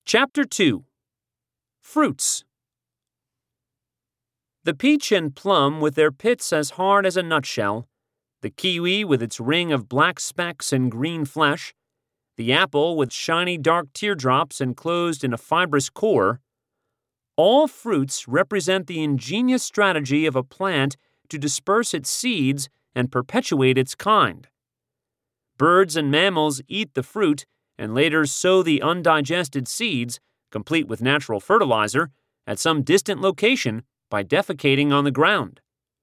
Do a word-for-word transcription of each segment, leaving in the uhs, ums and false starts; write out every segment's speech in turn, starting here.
Chapter two. Fruits. The peach and plum with their pits as hard as a nutshell, the kiwi with its ring of black specks and green flesh, the apple with shiny dark teardrops enclosed in a fibrous core, all fruits represent the ingenious strategy of a plant to disperse its seeds and perpetuate its kind. Birds and mammals eat the fruit and later sow the undigested seeds, complete with natural fertilizer, at some distant location by defecating on the ground.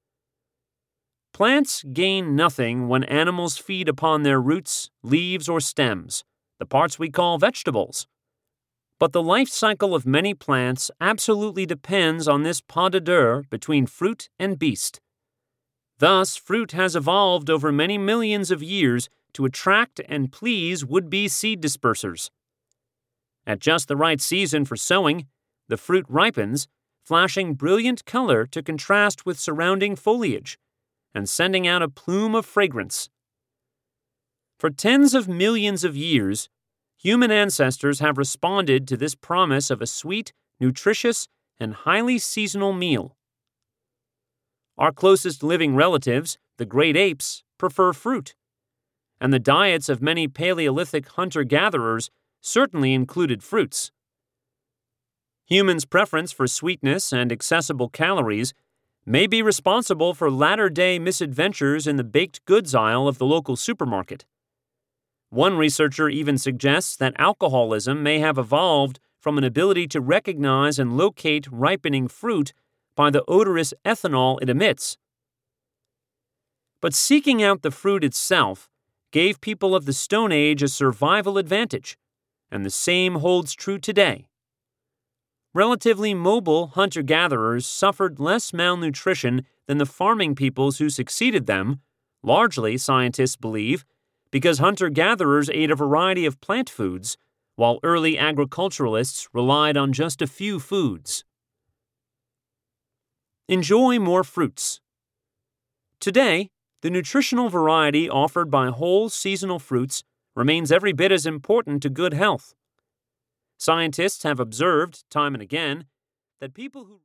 Plants gain nothing when animals feed upon their roots, leaves, or stems, the parts we call vegetables. But the life cycle of many plants absolutely depends on this pas de deux between fruit and beast. Thus, fruit has evolved over many millions of years to attract and please would-be seed dispersers. At just the right season for sowing, the fruit ripens, flashing brilliant color to contrast with surrounding foliage, and sending out a plume of fragrance. For tens of millions of years, human ancestors have responded to this promise of a sweet, nutritious, and highly seasonal meal. Our closest living relatives, the great apes, prefer fruit, and the diets of many Paleolithic hunter-gatherers certainly included fruits. Humans' preference for sweetness and accessible calories may be responsible for latter-day misadventures in the baked goods aisle of the local supermarket. One researcher even suggests that alcoholism may have evolved from an ability to recognize and locate ripening fruit by the odorous ethanol it emits. But seeking out the fruit itself gave people of the Stone Age a survival advantage, and the same holds true today. Relatively mobile hunter-gatherers suffered less malnutrition than the farming peoples who succeeded them, largely, scientists believe, because hunter-gatherers ate a variety of plant foods, while early agriculturalists relied on just a few foods. Enjoy more fruits. Today, the nutritional variety offered by whole seasonal fruits remains every bit as important to good health. Scientists have observed, time and again, that people who